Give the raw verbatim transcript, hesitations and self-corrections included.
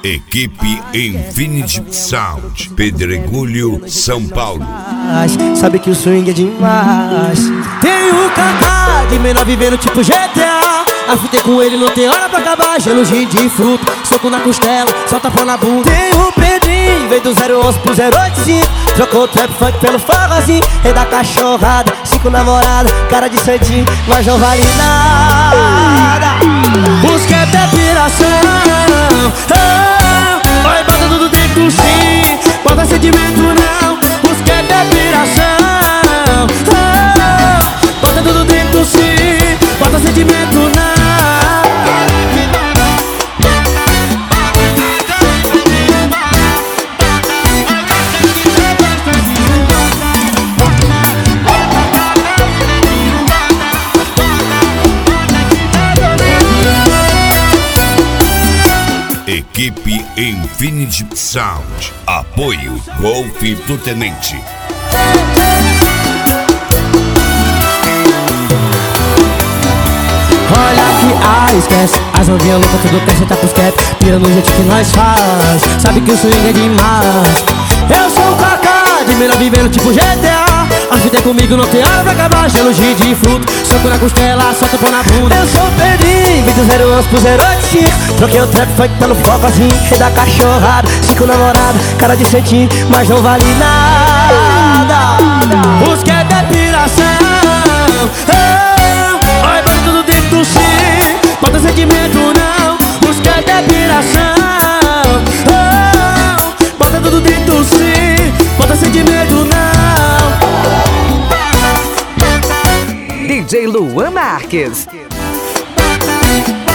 Equipe Infinity Sound, Pedregulho, São Paulo. Sabe que o swing é demais. Tem o Kaká de menor vivendo tipo G T A. Afutei com ele, não tem hora pra acabar. Gelo de fruto, soco na costela, solta pão na bunda. Tem o Pedrinho, veio do zero onze pro zero oito cinco. Trocou o trap funk pelo forrozinho. Rei da cachorrada, cinco namoradas, cara de santinho, mas não vale nada. Busca até piração. Oh, oi, bota tudo dentro sim. Bota sentimento não. Busca até piração. Oh, bota tudo dentro sim. Bota sentimento não. Equipe Infinity Sound. Apoio Golf do Tenente. Olha que ah, esquece. As novinhas loucas, tudo quer sentar pros cap. Pira no jeito que nós faz. Sabe que o swing é demais. Eu sou o Kaká, de menor vivendo tipo G T A. A vida é comigo, não tem hora pra acabar. Gelo de fruto, soco na costela, solta pão na bunda. Eu sou o Pedrinho, vim do zero onze pro zero oito cinco. Troquei o trap funk pelo focozinho. Rei da cachorrada, cinco namoradas, cara de santinho, mas não vale nada. Busca é depiração. Oh, oi, bota tudo dentro sim. Bota sentimento não. Busca é depiração. Oh, bota tudo dentro sim. Bota sentimento não. D J Luan Marques.